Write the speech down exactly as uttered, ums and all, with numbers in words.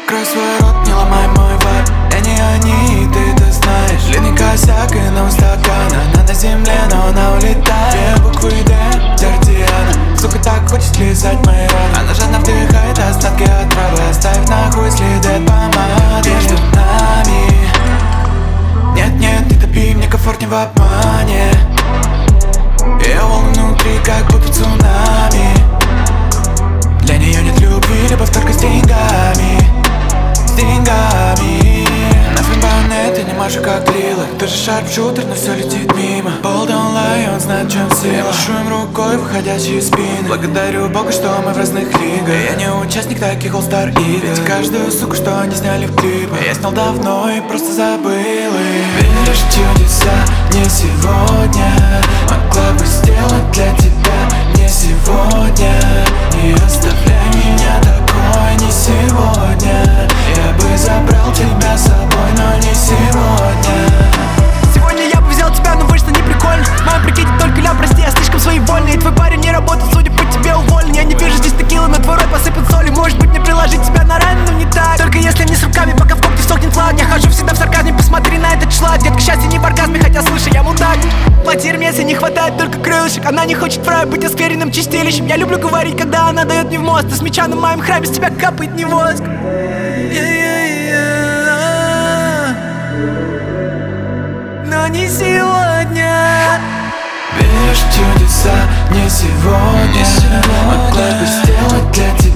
Крой свой рот, не ломай мой вайб. Я не они, ты это знаешь. Длинный косяк и на стакана. Она на земле, но она улетает. Две буквы Д, Дардиана. Сука, так хочет лизать мои раны. Она жадно вдыхает остатки отравы, оставив нахуй следы от помады. Между нами нет-нет, не топи, мне комфортнее в обмане. Ее волны внутри, как будто цунами. Для нее нет любви, любовь только с деньгами. С деньгами. На финбане ты не маша как дриллер. Ты же шарпшутер, но все летит мимо. Пол don't lie, он знает, в чем сила. Я машу им рукой выходящие спины. Благодарю Бога, что мы в разных лигах. Я не участник таких all-star игр. Ведь каждую суку, что они сняли в клипах, я снял давно и просто забыл их. Веришь в чудеса, не сегодня. Могла бы сделать для тебя не сегодня. Не оставляй меня такой, не сегодня. Я бы забрал тебя с собой, но не сегодня. Сегодня я бы взял тебя, но вышло не прикольно. В моем прикиде только ля, прости, я слишком своевольный. И твой парень не работает, судя по тебе уволен. Я не вижу здесь текилы, но твой рот посыпан солью. Может быть мне приложить тебя на раны, но не так. Только если не с руками, пока в когте сохнет ладонь. Я хожу всегда в сарказме, посмотри на этот шлак. Детка, счастье не в оргазме, хотя слыши, я мудак. Платье Hermes, не хватает только крылышек. Она не хочет фрая быть оскверенным чистилищем. Я люблю говорить, когда она дает мне в мозг. Ты с меча на моем храме, с тебя капает не воск. Но не сегодня. Веришь в чудеса, не сегодня. Могла бы сделать для тебя